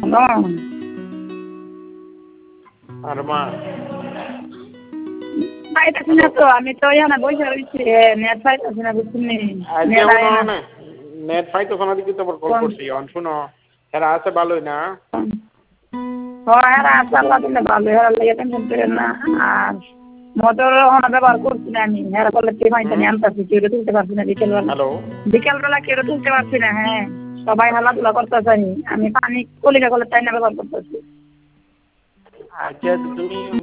Hello আর মা পাইতেছি না তো, আমি তো এখানে বসে রয়েছি, নেট পাইতেছি না, বুঝছিনি নেট আয় না। নেট পাইতেছ না দিকে তোমার কল করছি শুনো এরা আছে ভালোই না হ্যাঁ আছে, আল্লাহ দিলে ভালো, হেরার লেগে টেনশন করেন না। আর মোটর ওখানে ব্যবহার করছি না আমি, হেরা করলে কে পাইতে নিয়ে আনতেছি, কেউ তুলতে পারছি না বিকেলবেলা। হ্যালো বিকেলবেলা কেউ তুলতে পারছি না। হ্যাঁ সবাই খেলাধুলা করতেছে, আমি পানি কলিকা কলের টাইনা ব্যবহার করতেছি। আচ্ছা তুমি